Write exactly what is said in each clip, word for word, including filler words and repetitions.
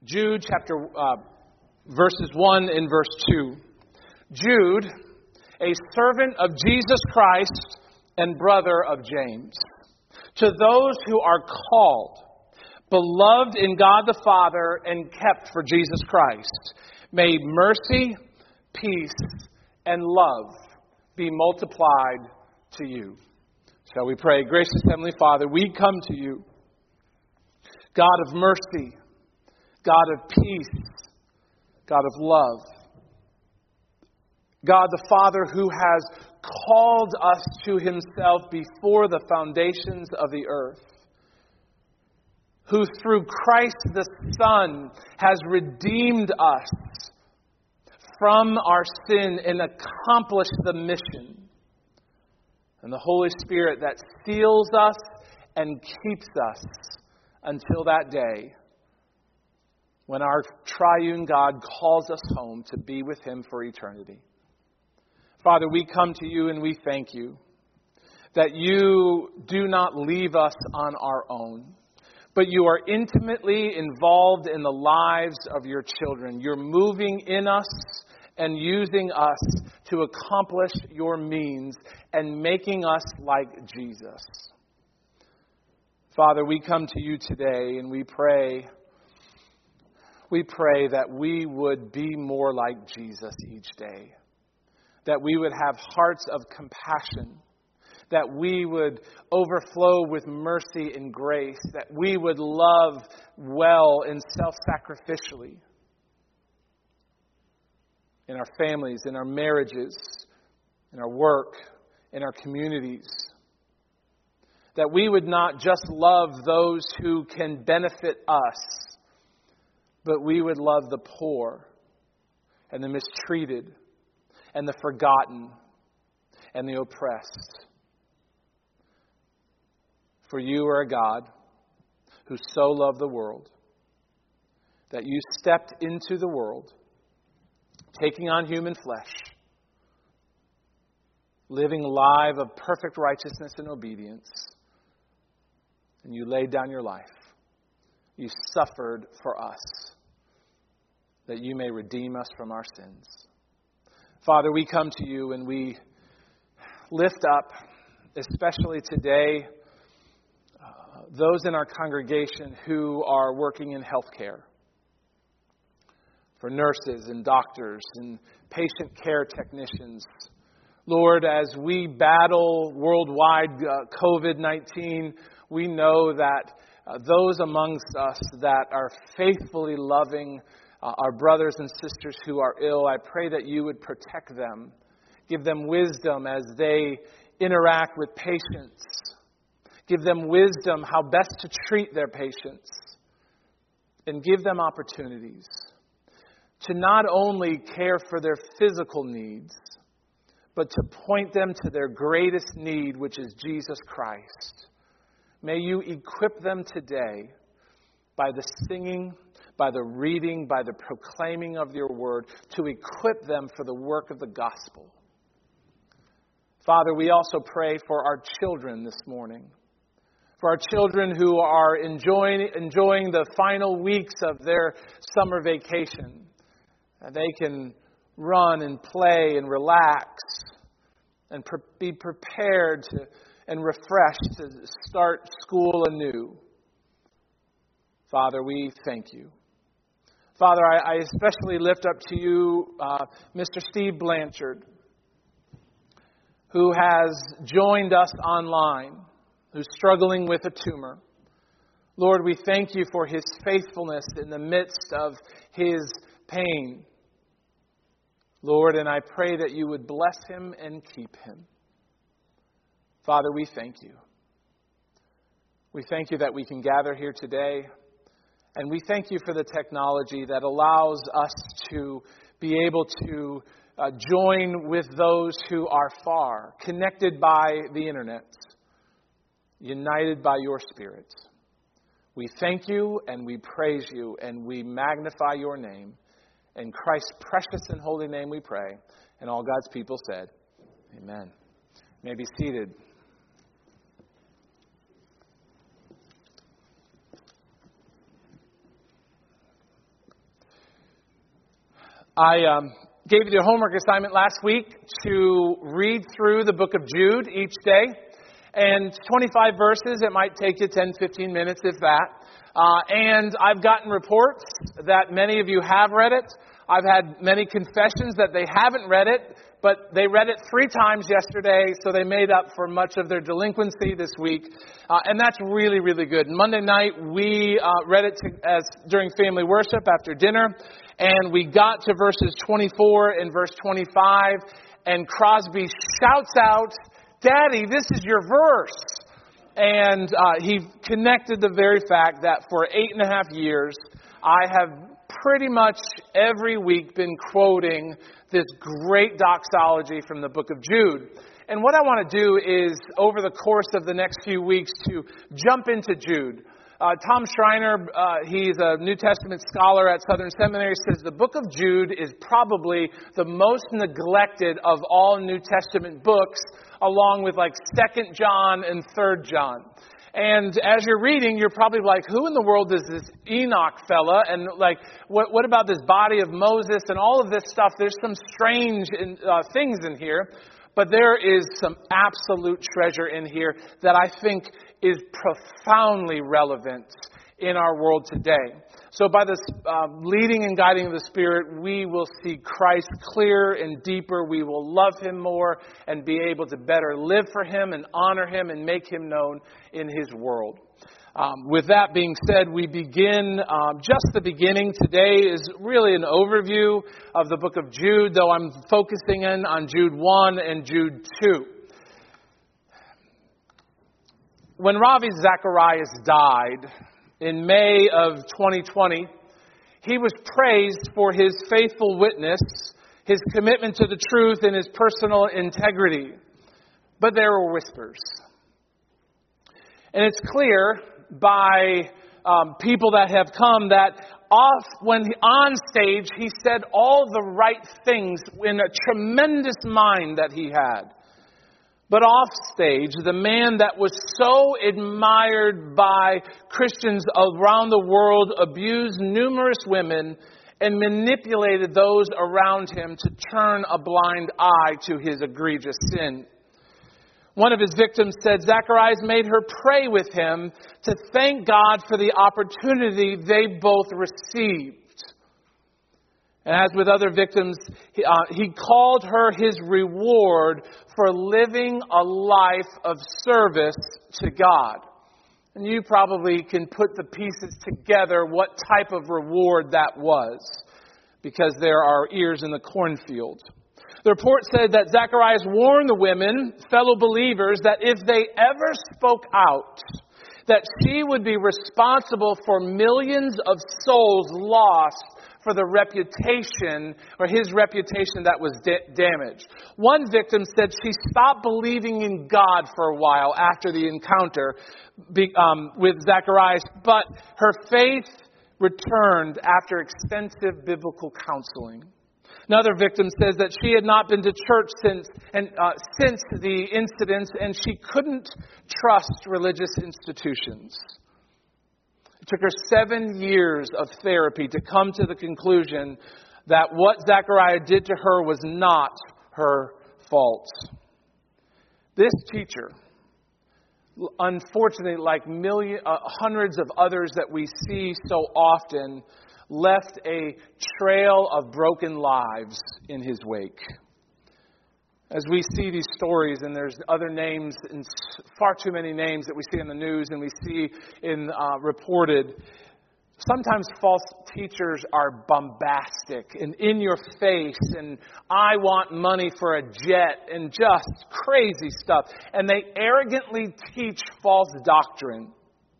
Jude chapter uh, verses one and verse two. Jude, a servant of Jesus Christ and brother of James, to those who are called, beloved in God the Father, and kept for Jesus Christ, may mercy, peace, and love be multiplied to you. Shall we pray? Gracious Heavenly Father, we come to you, God of mercy, God of peace, God of love. God the Father who has called us to Himself before the foundations of the earth. Who through Christ the Son has redeemed us from our sin and accomplished the mission. And the Holy Spirit that seals us and keeps us until that day when our triune God calls us home to be with Him for eternity. Father, we come to you and we thank you that you do not leave us on our own, but you are intimately involved in the lives of your children. You're moving in us and using us to accomplish your means and making us like Jesus. Father, we come to you today and we pray We pray that we would be more like Jesus each day. That we would have hearts of compassion. That we would overflow with mercy and grace. That we would love well and self-sacrificially. In our families, in our marriages, in our work, in our communities. That we would not just love those who can benefit us, but we would love the poor and the mistreated and the forgotten and the oppressed. For you are a God who so loved the world that you stepped into the world, taking on human flesh, living a life of perfect righteousness and obedience, and you laid down your life. You suffered for us, that you may redeem us from our sins. Father, we come to you and we lift up, especially today, uh, those in our congregation who are working in healthcare. For nurses and doctors and patient care technicians. Lord, as we battle worldwide uh, covid nineteen, we know that Uh, those amongst us that are faithfully loving uh, our brothers and sisters who are ill, I pray that you would protect them. Give them wisdom as they interact with patients. Give them wisdom how best to treat their patients. And give them opportunities to not only care for their physical needs, but to point them to their greatest need, which is Jesus Christ. May you equip them today by the singing, by the reading, by the proclaiming of your word, to equip them for the work of the gospel. Father, we also pray for our children this morning. For our children who are enjoying, enjoying the final weeks of their summer vacation. They can run and play and relax and pre- be prepared to and refreshed to start school anew. Father, we thank you. Father, I, I especially lift up to you uh, Mister Steve Blanchard, who has joined us online, who's struggling with a tumor. Lord, we thank you for his faithfulness in the midst of his pain. Lord, and I pray that you would bless him and keep him. Father, we thank you. We thank you that we can gather here today. And we thank you for the technology that allows us to be able to uh, join with those who are far, connected by the internet, united by your Spirit. We thank you and we praise you and we magnify your name. In Christ's precious and holy name we pray. And all God's people said, amen. You may be seated. I um, gave you the homework assignment last week to read through the book of Jude each day. And twenty-five verses, it might take you ten, fifteen minutes, if that. Uh, and I've gotten reports that many of you have read it. I've had many confessions that they haven't read it, but they read it three times yesterday, so they made up for much of their delinquency this week. Uh, and that's really, really good. Monday night, we uh, read it to, as during family worship after dinner, and we got to verses twenty-four and verse twenty-five, and Crosby shouts out, "Daddy, this is your verse." And uh, he connected the very fact that for eight and a half years, I have pretty much every week been quoting this great doxology from the book of Jude. And what I want to do is, over the course of the next few weeks, to jump into Jude. Uh, Tom Schreiner, uh, he's a New Testament scholar at Southern Seminary, says the book of Jude is probably the most neglected of all New Testament books, along with like Second John and Third John. And as you're reading, you're probably like, who in the world is this Enoch fella? And like, what, what about this body of Moses and all of this stuff? There's some strange in, uh, things in here. But there is some absolute treasure in here that I think is profoundly relevant in our world today. So by the uh, leading and guiding of the Spirit, we will see Christ clearer and deeper. We will love Him more and be able to better live for Him and honor Him and make Him known in His world. Um, with that being said, we begin um, just the beginning. Today is really an overview of the book of Jude, though I'm focusing in on Jude one and Jude two. When Ravi Zacharias died in May of twenty twenty, he was praised for his faithful witness, his commitment to the truth, and his personal integrity. But there were whispers. And it's clear by um, people that have come that off when he, on stage he said all the right things in a tremendous mind that he had. But off stage, the man that was so admired by Christians around the world abused numerous women and manipulated those around him to turn a blind eye to his egregious sin. One of his victims said Zacharias made her pray with him to thank God for the opportunity they both received. And as with other victims, he, uh, he called her his reward for living a life of service to God. And you probably can put the pieces together what type of reward that was, because there are ears in the cornfield. The report said that Zacharias warned the women, fellow believers, that if they ever spoke out, that she would be responsible for millions of souls lost for the reputation, or his reputation that was da- damaged. One victim said she stopped believing in God for a while after the encounter be, um, with Zacharias, but her faith returned after extensive biblical counseling. Another victim says that she had not been to church since and uh, since the incidents, and she couldn't trust religious institutions. It took her seven years of therapy to come to the conclusion that what Zachariah did to her was not her fault. This teacher, unfortunately, like million, uh, hundreds of others that we see so often, left a trail of broken lives in his wake. As we see these stories, and there's other names, and far too many names that we see in the news and we see in uh, reported, sometimes false teachers are bombastic and in your face, and I want money for a jet, and just crazy stuff. And they arrogantly teach false doctrine.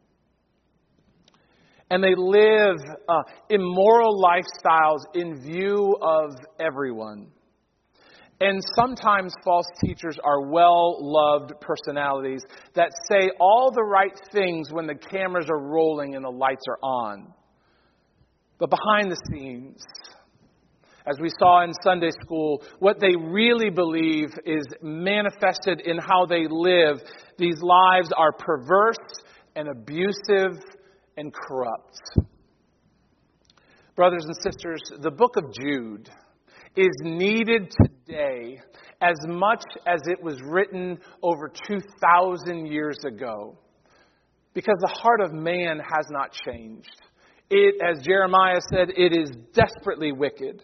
And they live uh, immoral lifestyles in view of everyone. And sometimes false teachers are well-loved personalities that say all the right things when the cameras are rolling and the lights are on. But behind the scenes, as we saw in Sunday school, what they really believe is manifested in how they live. These lives are perverse and abusive and corrupt. Brothers and sisters, the book of Jude is needed today as much as it was written over two thousand years ago. Because the heart of man has not changed. It, as Jeremiah said, it is desperately wicked.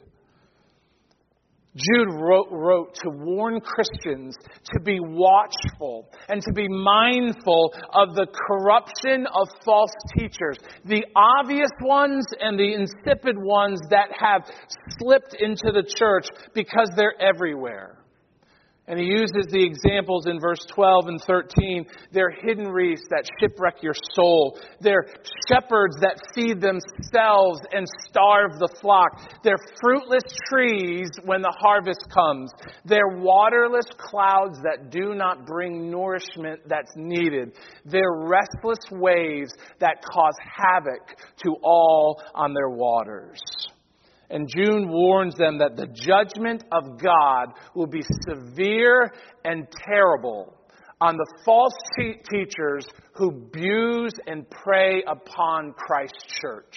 Jude wrote, wrote to warn Christians to be watchful and to be mindful of the corruption of false teachers. The obvious ones and the insipid ones that have slipped into the church because they're everywhere. And he uses the examples in verse twelve and thirteen. They're hidden reefs that shipwreck your soul. They're shepherds that feed themselves and starve the flock. They're fruitless trees when the harvest comes. They're waterless clouds that do not bring nourishment that's needed. They're restless waves that cause havoc to all on their waters. And Jude warns them that the judgment of God will be severe and terrible on the false te- teachers who abuse and prey upon Christ's church.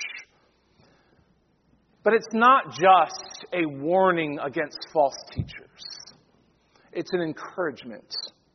But it's not just a warning against false teachers. It's an encouragement.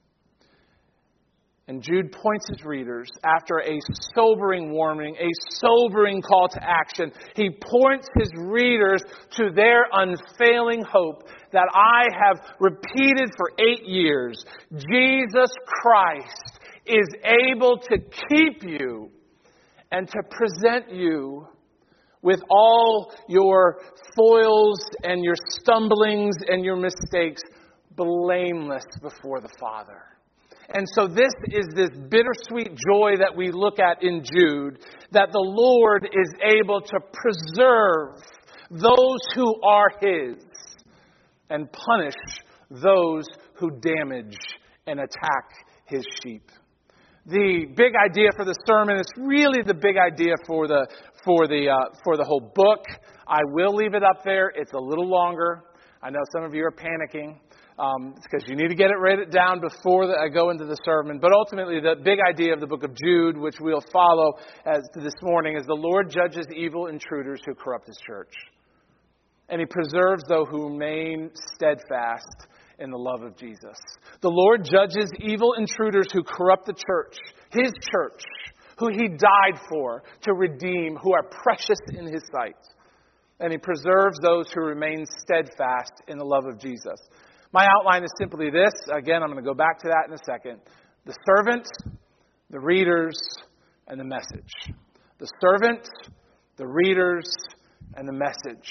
And Jude points his readers, after a sobering warning, a sobering call to action, he points his readers to their unfailing hope that I have repeated for eight years. Jesus Christ is able to keep you and to present you with all your foils and your stumblings and your mistakes blameless before the Father. And so this is this bittersweet joy that we look at in Jude, that the Lord is able to preserve those who are His and punish those who damage and attack His sheep. The big idea for the sermon is really the big idea for the for the uh, for the whole book. I will leave it up there. It's a little longer. I know some of you are panicking. Um, it's because you need to get it written down before the, I go into the sermon. But ultimately, the big idea of the book of Jude, which we'll follow as this morning, is the Lord judges evil intruders who corrupt His church. And He preserves those who remain steadfast in the love of Jesus. The Lord judges evil intruders who corrupt the church, His church, who He died for to redeem, who are precious in His sight. And He preserves those who remain steadfast in the love of Jesus. My outline is simply this. Again, I'm going to go back to that in a second. The servant, the readers, and the message. The servant, the readers, and the message.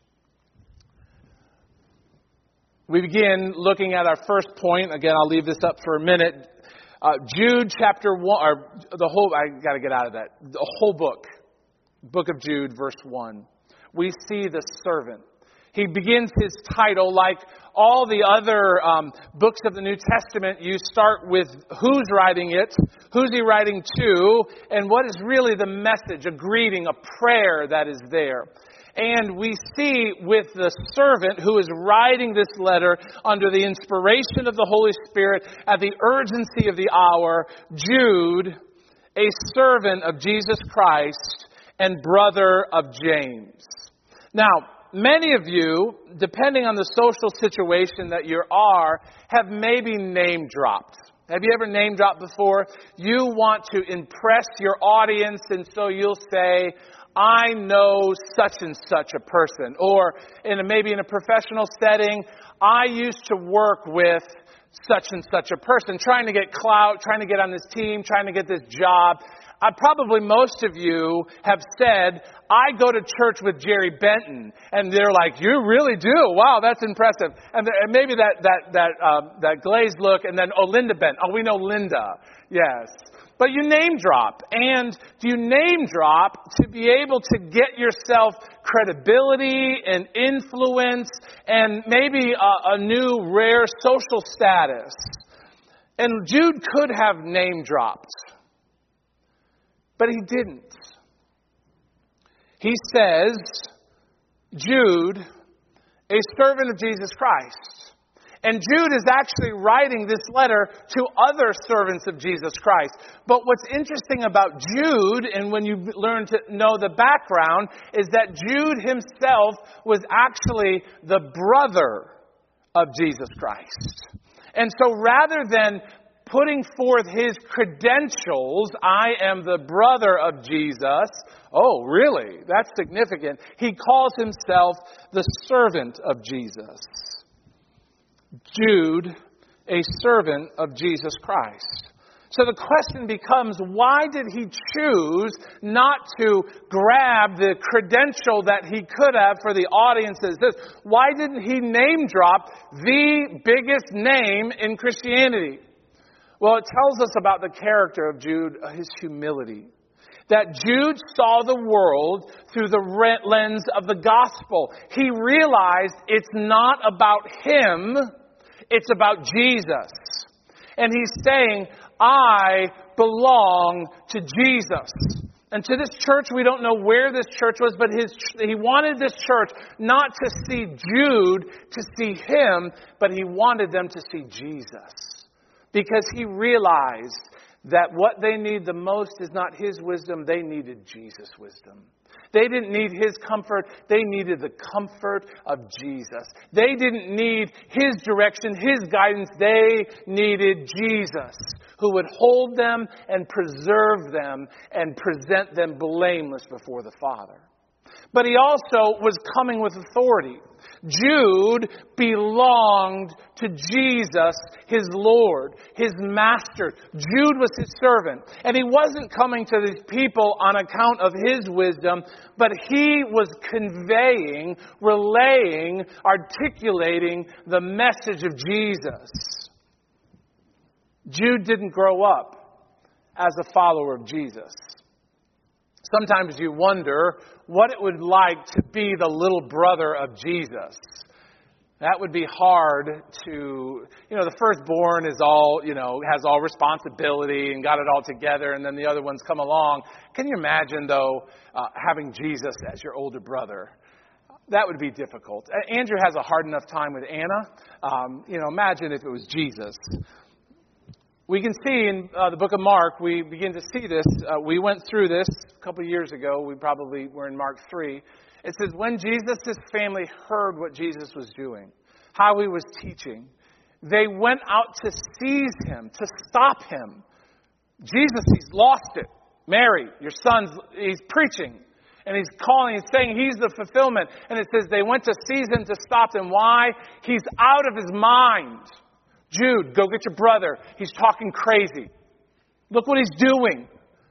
We begin looking at our first point. Again, I'll leave this up for a minute. Uh, Jude chapter one, or the whole, I got to get out of that. The whole book, book of Jude, verse one. We see the servant. He begins his title like all the other um, books of the New Testament. You start with who's writing it, who's he writing to, and what is really the message, a greeting, a prayer that is there. And we see with the servant who is writing this letter under the inspiration of the Holy Spirit at the urgency of the hour, Jude, a servant of Jesus Christ and brother of James. Now, many of you, depending on the social situation that you are, have maybe name dropped. Have you ever name dropped before? You want to impress your audience, and so you'll say, I know such and such a person. Or in a, maybe in a professional setting, I used to work with such and such a person, trying to get clout, trying to get on this team, trying to get this job. Uh, probably most of you have said, I go to church with Jerry Benton. And they're like, you really do? Wow, that's impressive. And, the, and maybe that that that uh, that glazed look, and then, oh, Linda Benton. Oh, we know Linda. Yes. But you name drop. And you name drop to be able to get yourself credibility and influence and maybe a, a new rare social status. And Jude could have name dropped. But he didn't. He says, Jude, a servant of Jesus Christ. And Jude is actually writing this letter to other servants of Jesus Christ. But what's interesting about Jude, and when you learn to know the background, is that Jude himself was actually the brother of Jesus Christ. And so rather than putting forth his credentials, I am the brother of Jesus, oh, really? That's significant. He calls himself the servant of Jesus. Jude, a servant of Jesus Christ. So the question becomes, why did he choose not to grab the credential that he could have for the audiences? This, why didn't he name drop the biggest name in Christianity? Well, it tells us about the character of Jude, his humility. That Jude saw the world through the lens of the gospel. He realized it's not about him, it's about Jesus. And he's saying, I belong to Jesus. And to this church, we don't know where this church was, but his, he wanted this church not to see Jude, to see him, but he wanted them to see Jesus. Because he realized that what they need the most is not his wisdom, they needed Jesus' wisdom. They didn't need his comfort, they needed the comfort of Jesus. They didn't need his direction, his guidance, they needed Jesus, who would hold them and preserve them and present them blameless before the Father. But he also was coming with authority. Jude belonged to Jesus, his Lord, his master. Jude was his servant. And he wasn't coming to these people on account of his wisdom, but he was conveying, relaying, articulating the message of Jesus. Jude didn't grow up as a follower of Jesus. Sometimes you wonder what it would like to be the little brother of Jesus. That would be hard to, you know, the firstborn is all, you know, has all responsibility and got it all together, and then the other ones come along. Can you imagine, though, uh, having Jesus as your older brother? That would be difficult. Andrew has a hard enough time with Anna. Um, you know, imagine if it was Jesus. We can see in uh, the book of Mark, we begin to see this. Uh, we went through this a couple of years ago. We probably were in Mark three. It says, when Jesus' family heard what Jesus was doing, how he was teaching, they went out to seize him, to stop him. Jesus, he's lost it. Mary, your son's, he's preaching. And he's calling, he's saying he's the fulfillment. And it says they went to seize him, to stop him. Why? He's out of his mind. Jude, go get your brother. He's talking crazy. Look what he's doing.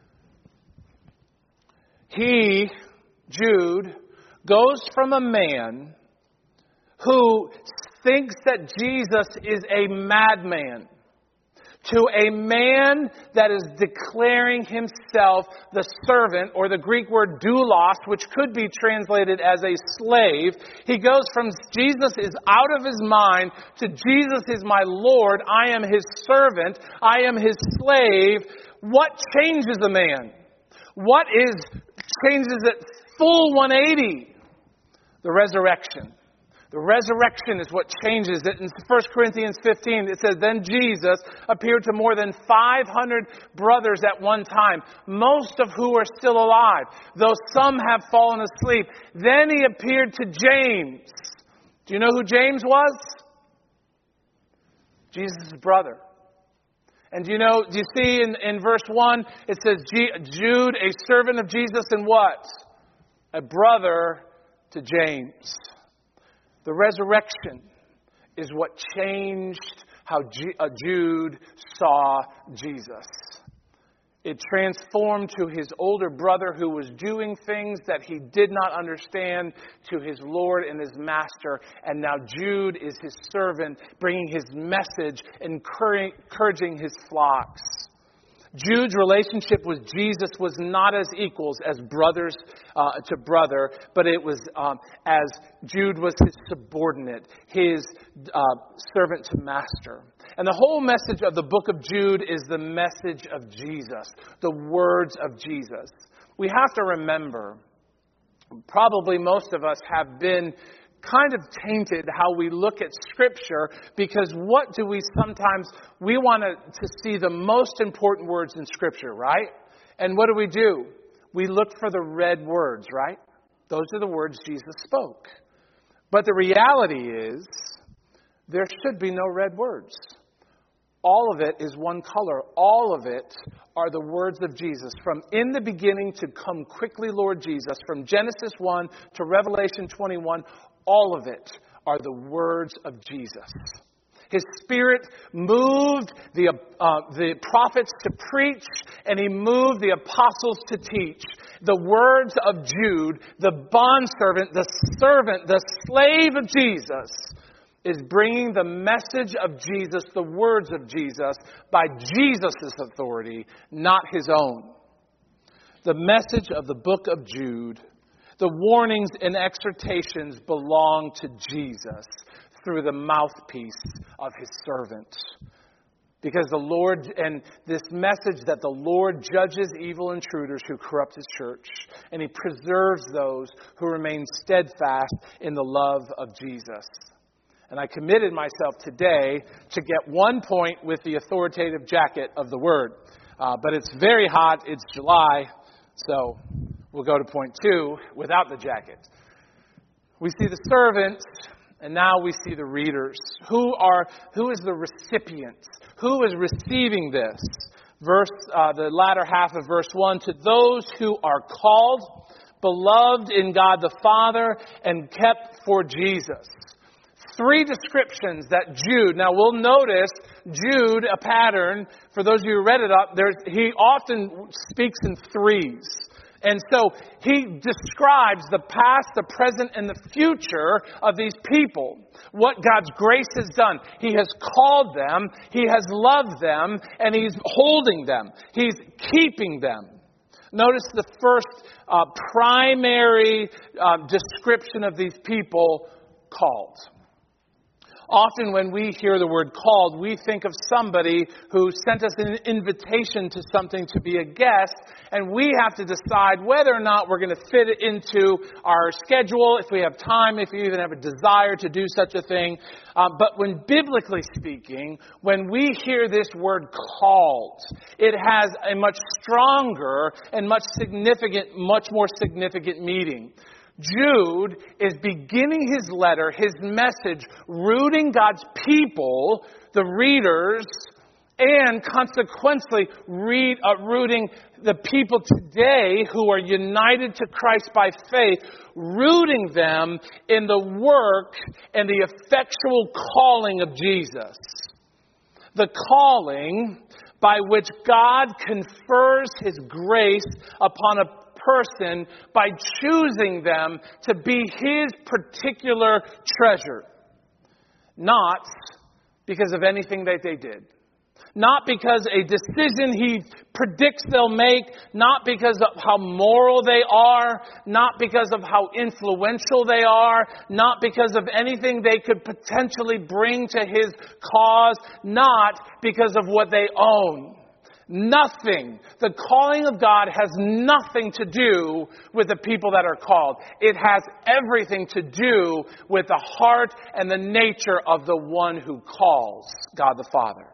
He, Jude, goes from a man who thinks that Jesus is a madman to a man that is declaring himself the servant, or the Greek word doulos, which could be translated as a slave. He goes from Jesus is out of his mind to Jesus is my Lord. I am his servant. I am his slave. What changes a man? What is changes it full one eighty? The resurrection. The resurrection is what changes it. In First Corinthians fifteen, it says, then Jesus appeared to more than five hundred brothers at one time, most of who are still alive, though some have fallen asleep. Then he appeared to James. Do you know who James was? Jesus' brother. And do you know, do you see in, in verse one, it says, Jude, a servant of Jesus, and what? A brother to James. The resurrection is what changed how Jude saw Jesus. It transformed to his older brother who was doing things that he did not understand to his Lord and his master. And now Jude is his servant, bringing his message, encouraging his flocks. Jude's relationship with Jesus was not as equals as brothers uh, to brother, but it was um, as Jude was his subordinate, his uh, servant to master. And the whole message of the book of Jude is the message of Jesus, the words of Jesus. We have to remember, probably most of us have been kind of tainted how we look at Scripture, because what do we sometimes, we want to, to see the most important words in Scripture, right? And what do we do? We look for the red words, right? Those are the words Jesus spoke. But the reality is, there should be no red words. All of it is one color. All of it are the words of Jesus. From in the beginning to come quickly, Lord Jesus. From Genesis one to Revelation twenty-one, all of it are the words of Jesus. His Spirit moved the, uh, the prophets to preach, and He moved the apostles to teach. The words of Jude, the bondservant, the servant, the slave of Jesus, is bringing the message of Jesus, the words of Jesus, by Jesus' authority, not his own. The message of the book of Jude, the warnings and exhortations belong to Jesus through the mouthpiece of his servant. Because the Lord, and this message that the Lord judges evil intruders who corrupt his church, and he preserves those who remain steadfast in the love of Jesus. And I committed myself today to get one point with the authoritative jacket of the Word. Uh, but it's very hot. It's July. So we'll go to point two without the jacket. We see the servants, and now we see the readers. Who are? Who is the recipient? Who is receiving this? Verse, uh, the latter half of verse one. To those who are called, beloved in God the Father, and kept for Jesus. Three descriptions that Jude, now we'll notice Jude, a pattern, for those of you who read it up, there's, he often speaks in threes. And so he describes the past, the present, and the future of these people. What God's grace has done. He has called them, He has loved them, and He's holding them. He's keeping them. Notice the first uh, primary uh, description of these people, called. Often when we hear the word called, we think of somebody who sent us an invitation to something to be a guest, and we have to decide whether or not we're going to fit it into our schedule, if we have time, if we even have a desire to do such a thing. Um, but when biblically speaking, when we hear this word called, it has a much stronger and much significant, much more significant meaning. Jude is beginning his letter, his message, rooting God's people, the readers, and consequently read, uh, rooting the people today who are united to Christ by faith, rooting them in the work and the effectual calling of Jesus. The calling by which God confers His grace upon a person by choosing them to be His particular treasure. Not because of anything that they did. Not because a decision He predicts they'll make. Not because of how moral they are. Not because of how influential they are. Not because of anything they could potentially bring to His cause. Not because of what they own. Nothing. The calling of God has nothing to do with the people that are called. It has everything to do with the heart and the nature of the one who calls, God the Father.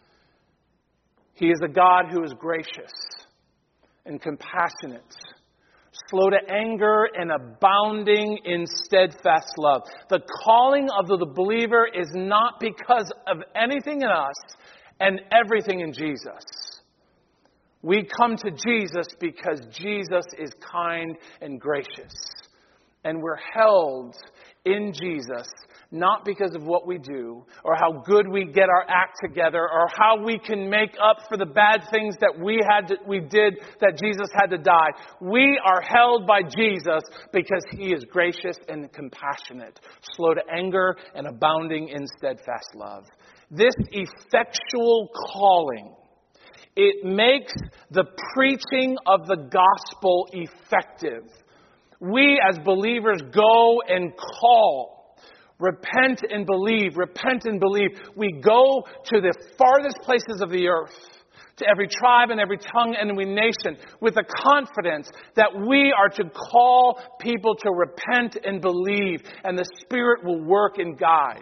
He is a God who is gracious and compassionate, slow to anger and abounding in steadfast love. The calling of the believer is not because of anything in us and everything in Jesus. We come to Jesus because Jesus is kind and gracious. And we're held in Jesus, not because of what we do, or how good we get our act together, or how we can make up for the bad things that we had to, we did that Jesus had to die. We are held by Jesus because He is gracious and compassionate, slow to anger and abounding in steadfast love. This effectual calling, it makes the preaching of the gospel effective. We as believers go and call. Repent and believe. Repent and believe. We go to the farthest places of the earth to every tribe and every tongue and every nation, with the confidence that we are to call people to repent and believe, and the Spirit will work and guide.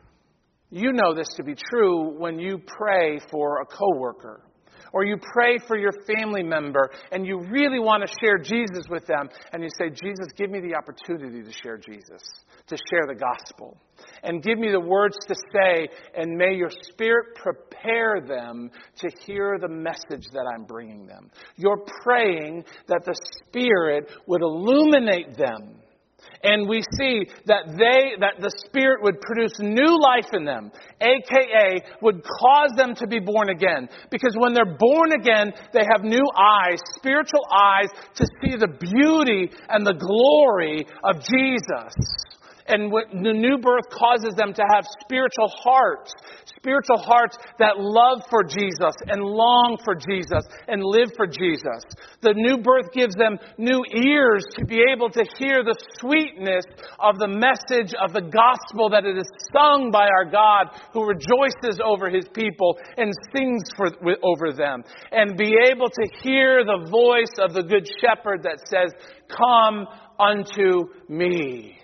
You know this to be true when you pray for a coworker, or you pray for your family member and you really want to share Jesus with them, and you say, Jesus, give me the opportunity to share Jesus, to share the gospel, and give me the words to say, and may your Spirit prepare them to hear the message that I'm bringing them. You're praying that the Spirit would illuminate them. And we see that they, that the Spirit would produce new life in them, aka would cause them to be born again. Because when they're born again, they have new eyes, spiritual eyes, to see the beauty and the glory of Jesus. And what the new birth causes them to have spiritual hearts, spiritual hearts that love for Jesus and long for Jesus and live for Jesus. The new birth gives them new ears to be able to hear the sweetness of the message of the gospel that it is sung by our God, who rejoices over his people and sings for, over them. And be able to hear the voice of the good shepherd that says, come unto me.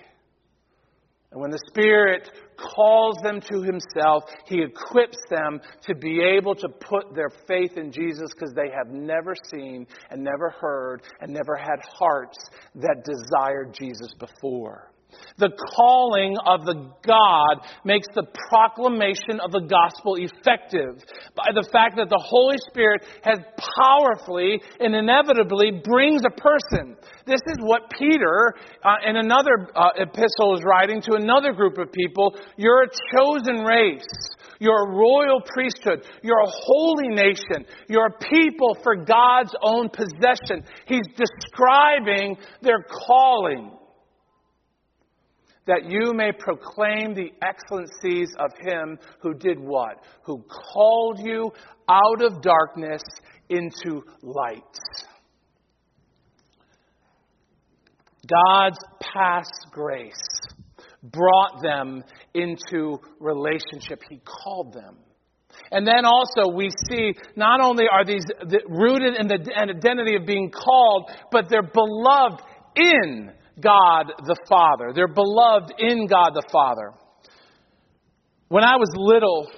And when the Spirit calls them to himself, he equips them to be able to put their faith in Jesus, because they have never seen and never heard and never had hearts that desired Jesus before. The calling of the God makes the proclamation of the gospel effective by the fact that the Holy Spirit has powerfully and inevitably brings a person. This is what Peter uh, in another uh, epistle is writing to another group of people. You're a chosen race. You're a royal priesthood. You're a holy nation. You're a people for God's own possession. He's describing their calling. That you may proclaim the excellencies of him who did what? Who called you out of darkness into light. God's past grace brought them into relationship. He called them. And then also we see not only are these rooted in the identity of being called, but they're beloved in God the Father. They're beloved in God the Father. When I was little,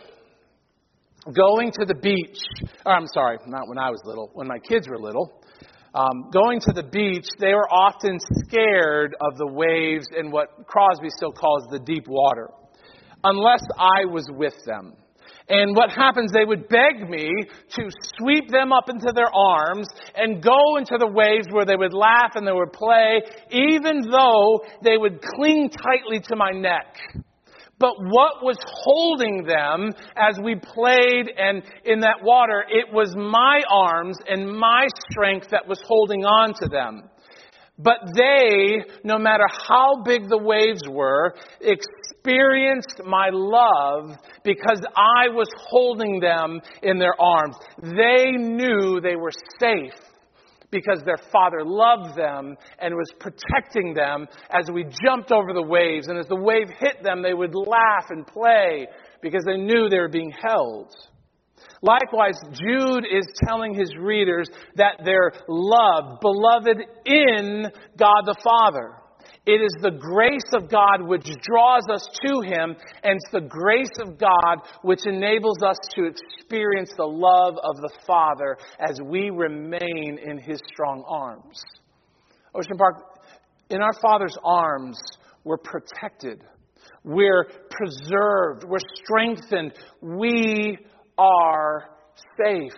going to the beach, or I'm sorry, not when I was little, when my kids were little, um, going to the beach, they were often scared of the waves in what Crosby still calls the deep water, unless I was with them. And what happens, they would beg me to sweep them up into their arms and go into the waves where they would laugh and they would play, even though they would cling tightly to my neck. But what was holding them as we played and in that water, it was my arms and my strength that was holding on to them. But they, no matter how big the waves were, experienced my love because I was holding them in their arms. They knew they were safe because their Father loved them and was protecting them as we jumped over the waves. And as the wave hit them, they would laugh and play because they knew they were being held. Likewise, Jude is telling his readers that they're loved, beloved in God the Father. It is the grace of God which draws us to him, and it's the grace of God which enables us to experience the love of the Father as we remain in his strong arms. Ocean Park, in our Father's arms, we're protected. We're preserved. We're strengthened. We are safe.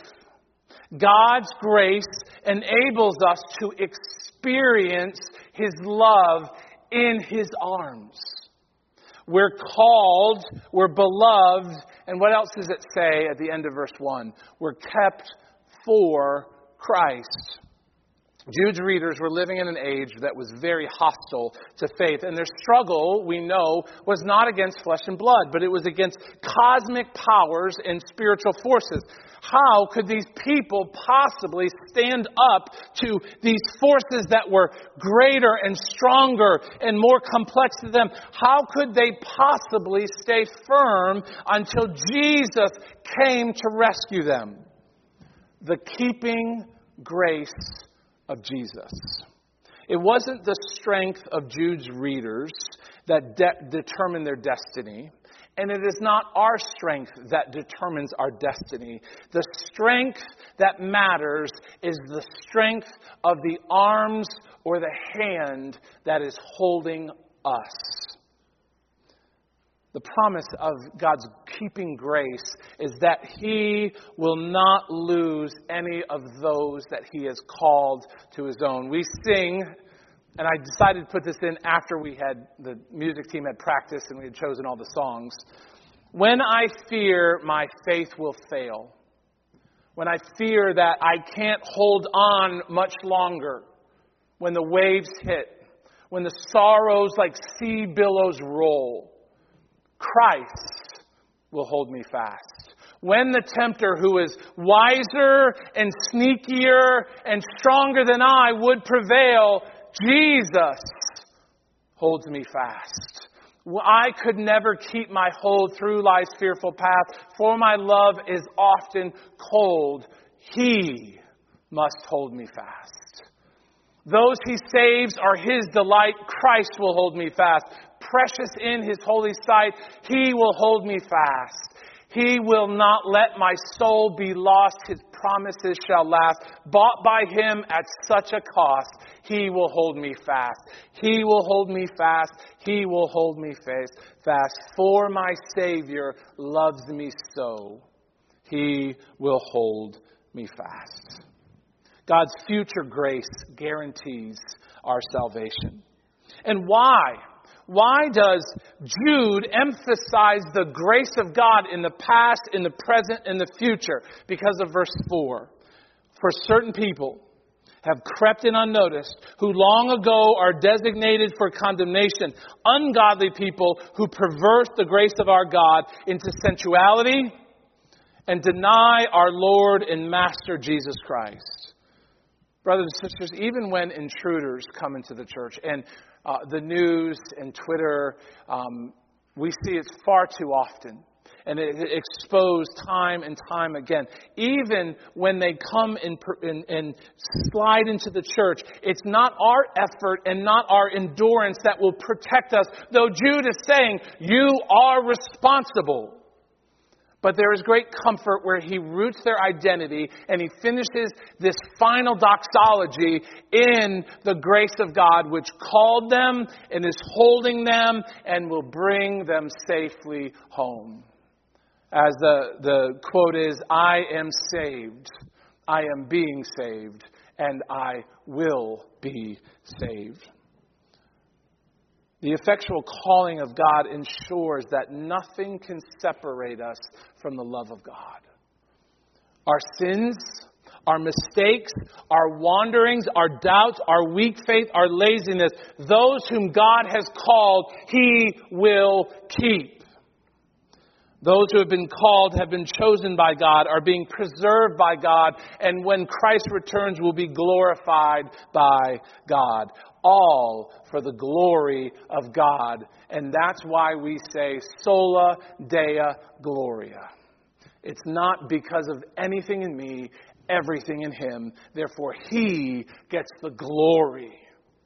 God's grace enables us to experience his love in his arms. We're called, we're beloved, and what else does it say at the end of verse one? We're kept for Christ. Jude's readers were living in an age that was very hostile to faith. And their struggle, we know, was not against flesh and blood, but it was against cosmic powers and spiritual forces. How could these people possibly stand up to these forces that were greater and stronger and more complex to them? How could they possibly stay firm until Jesus came to rescue them? the keeping grace of Jesus. It wasn't the strength of Jude's readers that de- determined their destiny. And it is not our strength that determines our destiny. The strength that matters is the strength of the arms or the hand that is holding us. The promise of God's keeping grace is that He will not lose any of those that He has called to His own. We sing, and I decided to put this in after we had, the music team had practiced and we had chosen all the songs. When I fear my faith will fail, when I fear that I can't hold on much longer, when the waves hit, when the sorrows like sea billows roll, Christ will hold me fast. When the tempter, who is wiser and sneakier and stronger than I, would prevail, Jesus holds me fast. I could never keep my hold through life's fearful path, for my love is often cold. He must hold me fast. Those He saves are His delight. Christ will hold me fast. Precious in His holy sight, He will hold me fast. He will not let my soul be lost. His promises shall last. Bought by Him at such a cost, He will hold me fast. He will hold me fast. He will hold me fast. For my Savior loves me so. He will hold me fast. God's future grace guarantees our salvation. And why? Why does Jude emphasize the grace of God in the past, in the present, and the future? Because of verse four. For certain people have crept in unnoticed, who long ago are designated for condemnation. Ungodly people who pervert the grace of our God into sensuality and deny our Lord and Master Jesus Christ. Brothers and sisters, even when intruders come into the church, and uh, the news and Twitter, um, we see it far too often. And it, it exposed time and time again. Even when they come and, and, and slide into the church, it's not our effort and not our endurance that will protect us. Though Jude is saying, you are responsible. But there is great comfort where he roots their identity and he finishes this final doxology in the grace of God, which called them and is holding them and will bring them safely home. As the, the quote is, I am saved, I am being saved, and I will be saved. The effectual calling of God ensures that nothing can separate us from the love of God. Our sins, our mistakes, our wanderings, our doubts, our weak faith, our laziness, those whom God has called, He will keep. Those who have been called, have been chosen by God, are being preserved by God, and when Christ returns will be glorified by God. All for the glory of God. And that's why we say sola dea gloria. It's not because of anything in me, everything in Him. Therefore, He gets the glory.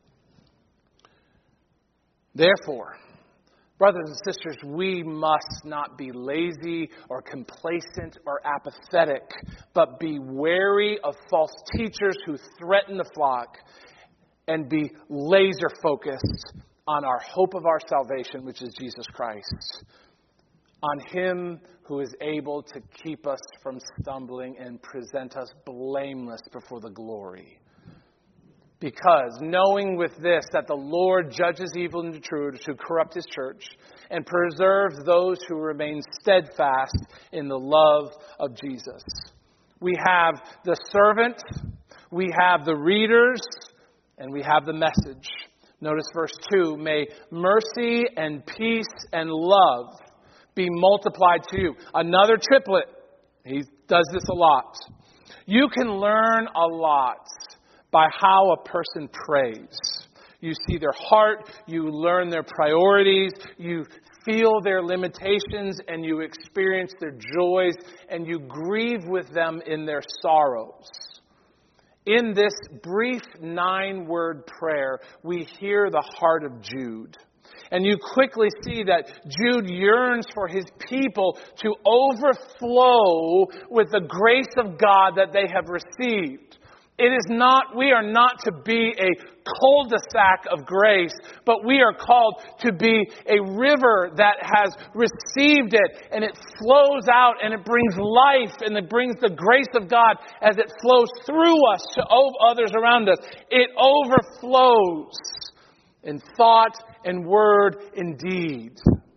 Therefore, brothers and sisters, we must not be lazy or complacent or apathetic, but be wary of false teachers who threaten the flock, and be laser focused on our hope of our salvation, which is Jesus Christ. On Him who is able to keep us from stumbling and present us blameless before the glory. Because knowing with this that the Lord judges evil and intruders who corrupt His church and preserves those who remain steadfast in the love of Jesus. We have the servant, we have the readers, and we have the message. Notice verse two, may mercy and peace and love be multiplied to you. Another triplet. He does this a lot. You can learn a lot by how a person prays. You see their heart, you learn their priorities, you feel their limitations and you experience their joys and you grieve with them in their sorrows. In this brief nine-word prayer, we hear the heart of Jude. And you quickly see that Jude yearns for his people to overflow with the grace of God that they have received. It is not, we are not to be a cul-de-sac of grace, but we are called to be a river that has received it and it flows out and it brings life and it brings the grace of God as it flows through us to others around us. It overflows in thought and word and deed.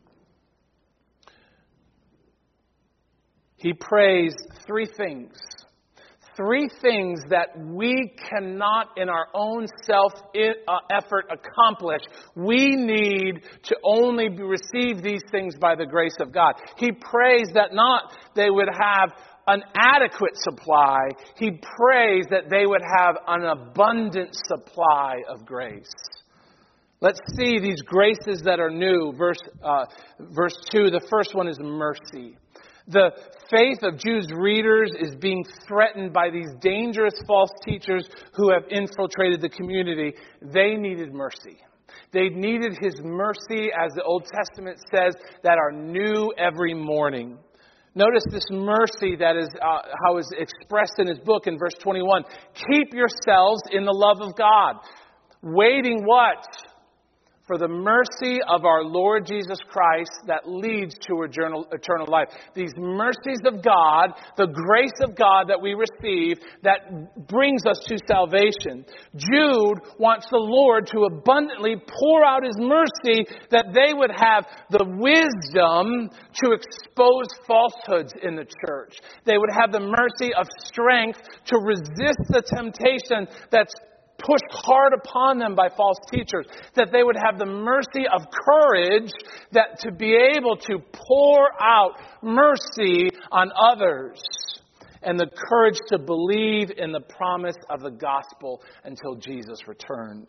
He prays three things. Three things that we cannot in our own self-effort accomplish. We need to only receive these things by the grace of God. He prays that not they would have an adequate supply. He prays that they would have an abundant supply of grace. Let's see these graces that are new. Verse, uh, verse two, the first one is mercy. The faith of Jude's readers is being threatened by these dangerous false teachers who have infiltrated the community. They needed mercy. They needed His mercy, as the Old Testament says, that are new every morning. Notice this mercy that is uh, how is expressed in his book in verse twenty-one. Keep yourselves in the love of God. Waiting what? For the mercy of our Lord Jesus Christ that leads to eternal, eternal life. These mercies of God, the grace of God that we receive, that brings us to salvation. Jude wants the Lord to abundantly pour out His mercy that they would have the wisdom to expose falsehoods in the church. They would have the mercy of strength to resist the temptation that's pushed hard upon them by false teachers, that they would have the mercy of courage that to be able to pour out mercy on others, and the courage to believe in the promise of the gospel until Jesus returns.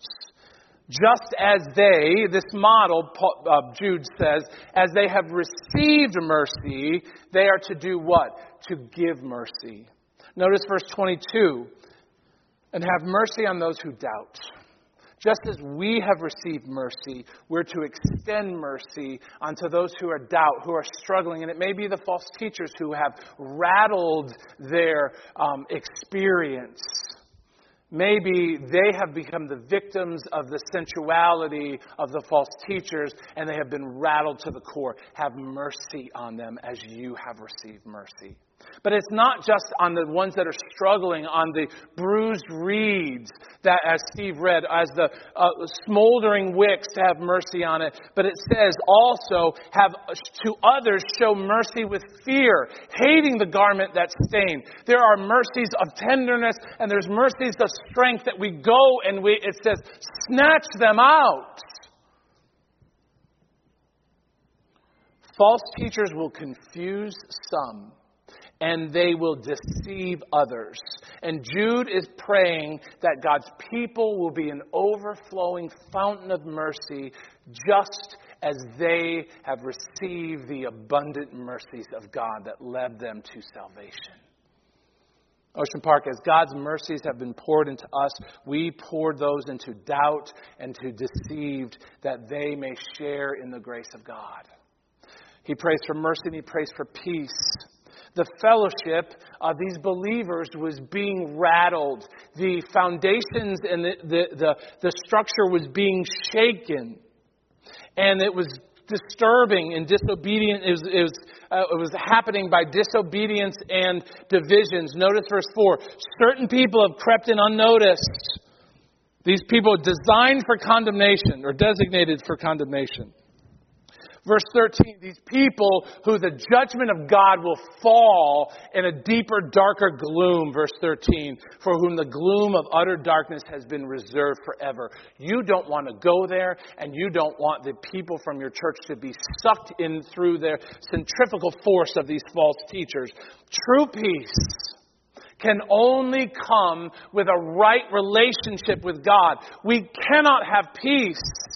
Just as they, this model, uh, Jude says, as they have received mercy, they are to do what? To give mercy. Notice verse twenty-two. And have mercy on those who doubt. Just as we have received mercy, we're to extend mercy onto those who are doubt, who are struggling. And it may be the false teachers who have rattled their um, experience. Maybe they have become the victims of the sensuality of the false teachers and they have been rattled to the core. Have mercy on them as you have received mercy. But it's not just on the ones that are struggling, on the bruised reeds that, as Steve read, as the uh, smoldering wicks, to have mercy on it. But it says also, have to others show mercy with fear, hating the garment that's stained. There are mercies of tenderness and there's mercies of strength that we go and we, it says, snatch them out. False teachers will confuse some, and they will deceive others. And Jude is praying that God's people will be an overflowing fountain of mercy, just as they have received the abundant mercies of God that led them to salvation. Ocean Park, as God's mercies have been poured into us, we poured those into doubt and to deceived, that they may share in the grace of God. He prays for mercy and he prays for peace. The fellowship of these believers was being rattled. The foundations and the, the, the, the structure was being shaken. And it was disturbing and disobedient. It was, it, was, uh, it was happening by disobedience and divisions. Notice verse four. Certain people have crept in unnoticed. These people designed for condemnation or designated for condemnation. Verse thirteen, these people who the judgment of God will fall in a deeper, darker gloom. Verse thirteen, for whom the gloom of utter darkness has been reserved forever. You don't want to go there, and you don't want the people from your church to be sucked in through their centrifugal force of these false teachers. True peace can only come with a right relationship with God. We cannot have peace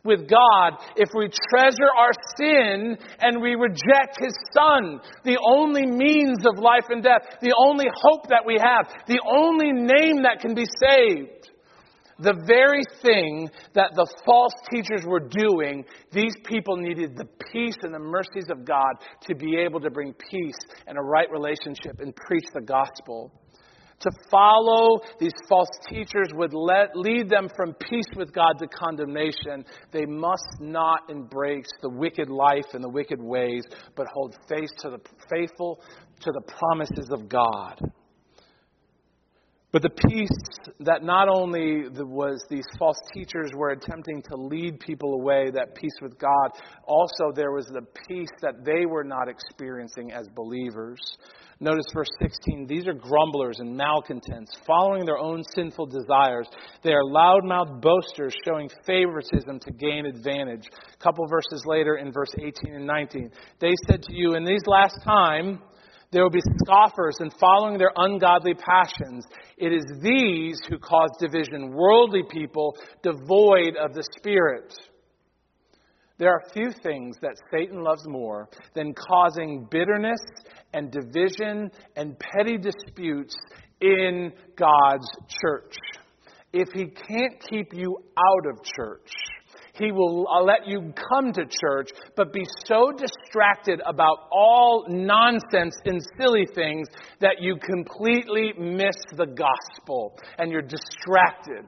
with God if we treasure our sin and we reject His Son, the only means of life and death, the only hope that we have, the only name that can be saved. The very thing that the false teachers were doing, these people needed the peace and the mercies of God to be able to bring peace and a right relationship and preach the gospel. To follow these false teachers would let, lead them from peace with God to condemnation. They must not embrace the wicked life and the wicked ways, but hold faith to the faithful to the promises of God. But the peace that not only was these false teachers were attempting to lead people away, that peace with God, also there was the peace that they were not experiencing as believers. Notice verse sixteen, these are grumblers and malcontents, following their own sinful desires. They are loudmouthed boasters, showing favoritism to gain advantage. A couple verses later in verse eighteen and nineteen, they said to you, in these last time, there will be scoffers and following their ungodly passions. It is these who cause division, worldly people devoid of the Spirit. There are few things that Satan loves more than causing bitterness and division and petty disputes in God's church. If he can't keep you out of church, he will let you come to church, but be so distracted about all nonsense and silly things that you completely miss the gospel and you're distracted.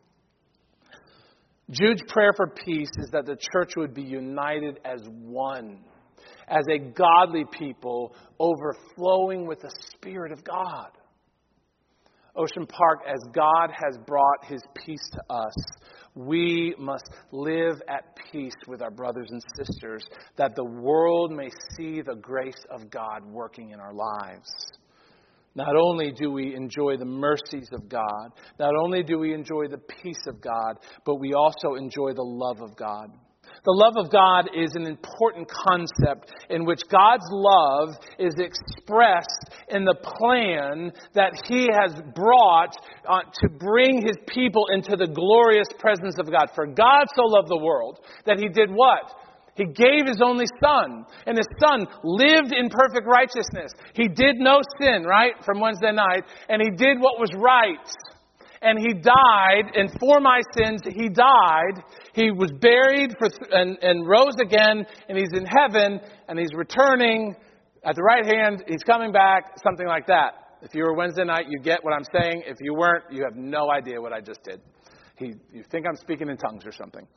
Jude's prayer for peace is that the church would be united as one, as a godly people overflowing with the Spirit of God. Ocean Park, as God has brought His peace to us, we must live at peace with our brothers and sisters, that the world may see the grace of God working in our lives. Not only do we enjoy the mercies of God, not only do we enjoy the peace of God, but we also enjoy the love of God. The love of God is an important concept in which God's love is expressed in the plan that He has brought uh, to bring His people into the glorious presence of God. For God so loved the world that He did what? He gave His only Son, and His Son lived in perfect righteousness. He did no sin, right, from Wednesday night, and He did what was right. And He died, and for my sins, He died. He was buried for th- and, and rose again, and He's in heaven, and He's returning at the right hand. He's coming back, something like that. If you were Wednesday night, you get what I'm saying. If you weren't, you have no idea what I just did. He, you think I'm speaking in tongues or something.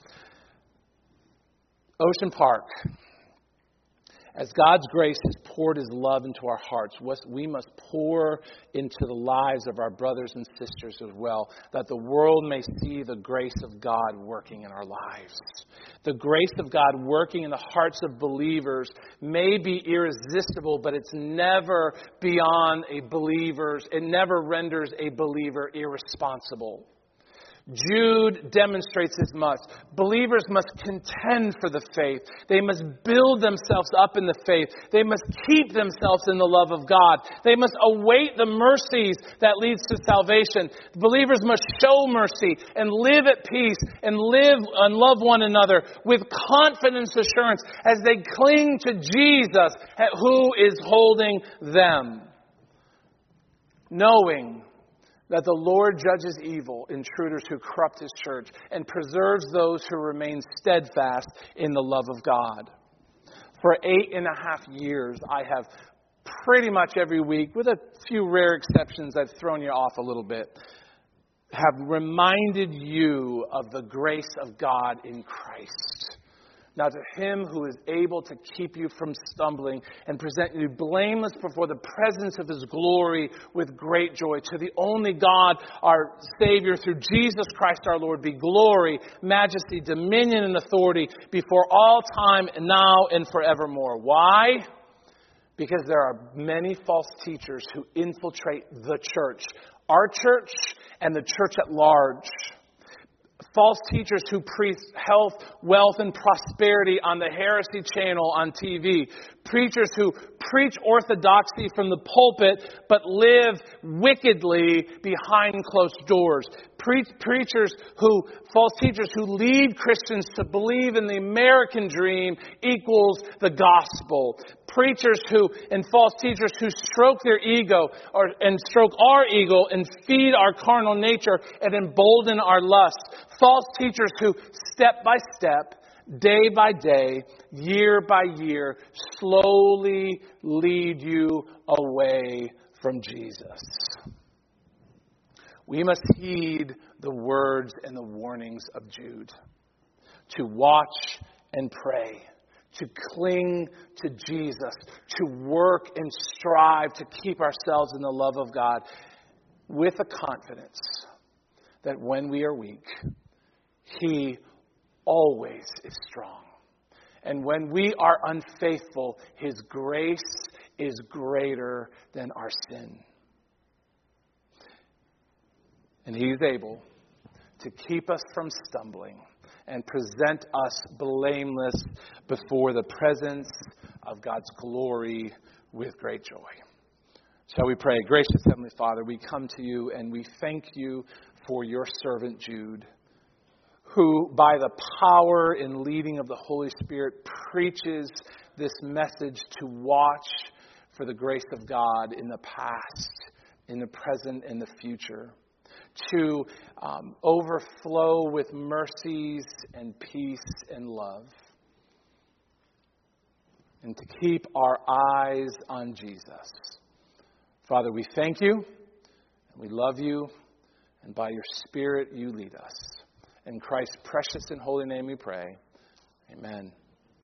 Ocean Park. As God's grace has poured His love into our hearts, we must pour into the lives of our brothers and sisters as well, that the world may see the grace of God working in our lives. The grace of God working in the hearts of believers may be irresistible, but it's never beyond a believer's, it never renders a believer irresponsible. Jude demonstrates as much. Believers must contend for the faith. They must build themselves up in the faith. They must keep themselves in the love of God. They must await the mercies that leads to salvation. Believers must show mercy and live at peace and live and love one another with confidence assurance as they cling to Jesus, who is holding them, knowing that the Lord judges evil intruders who corrupt His church and preserves those who remain steadfast in the love of God. For eight and a half years, I have pretty much every week, with a few rare exceptions, I've thrown you off a little bit, have reminded you of the grace of God in Christ. Now to Him who is able to keep you from stumbling and present you blameless before the presence of His glory with great joy. To the only God, our Savior, through Jesus Christ our Lord, be glory, majesty, dominion, and authority before all time, now and forevermore. Why? Because there are many false teachers who infiltrate the church, our church and the church at large. False teachers who preach health, wealth, and prosperity on the Heresy Channel on T V. Preachers who preach orthodoxy from the pulpit but live wickedly behind closed doors. Pre- preachers who, false teachers who lead Christians to believe in the American dream equals the gospel. Preachers who, and false teachers who stroke their ego or, and stroke our ego and feed our carnal nature and embolden our lust. False teachers who step by step, day by day, year by year, slowly lead you away from Jesus. We must heed the words and the warnings of Jude. To watch and pray. To cling to Jesus. To work and strive to keep ourselves in the love of God. With a confidence that when we are weak, He always is strong. And when we are unfaithful, His grace is greater than our sin. And He is able to keep us from stumbling and present us blameless before the presence of God's glory with great joy. Shall we pray? Gracious Heavenly Father, we come to You and we thank You for Your servant Jude, who by the power and leading of the Holy Spirit preaches this message to watch for the grace of God in the past, in the present, and the future. To um, overflow with mercies and peace and love. And to keep our eyes on Jesus. Father, we thank You, and we love You, and by Your Spirit You lead us. In Christ's precious and holy name we pray. Amen.